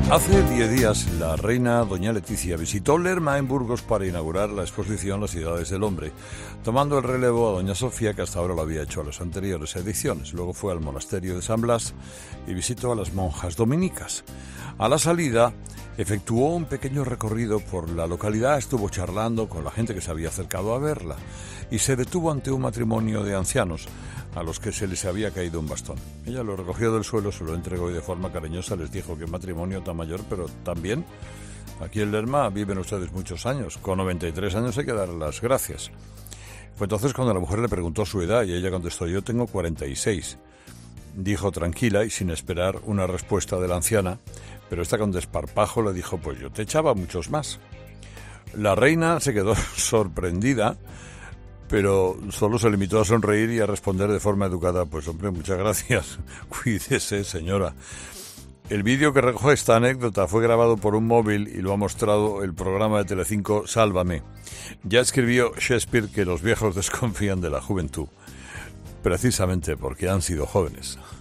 Hace 10 días la reina doña Leticia visitó Lerma en Burgos para inaugurar la exposición Las ciudades del hombre, tomando el relevo a doña Sofía, que hasta ahora lo había hecho a las anteriores ediciones. Luego fue al monasterio de San Blas y visitó a las monjas dominicas. A la salida efectuó un pequeño recorrido por la localidad, estuvo charlando con la gente que se había acercado a verla y se detuvo ante un matrimonio de ancianos a los que se les había caído un bastón. Ella lo recogió del suelo, se lo entregó y de forma cariñosa les dijo: qué matrimonio tan mayor, pero también aquí en Lerma viven ustedes muchos años. Con 93 años hay que dar las gracias. Fue entonces cuando la mujer le preguntó su edad y ella contestó: yo tengo 46. Dijo tranquila y sin esperar una respuesta de la anciana, pero esta con desparpajo le dijo: pues yo te echaba muchos más. La reina se quedó sorprendida, pero solo se limitó a sonreír y a responder de forma educada: pues hombre, muchas gracias, cuídese, señora. El vídeo que recoge esta anécdota fue grabado por un móvil y lo ha mostrado el programa de Telecinco Sálvame. Ya escribió Shakespeare que los viejos desconfían de la juventud, precisamente porque han sido jóvenes.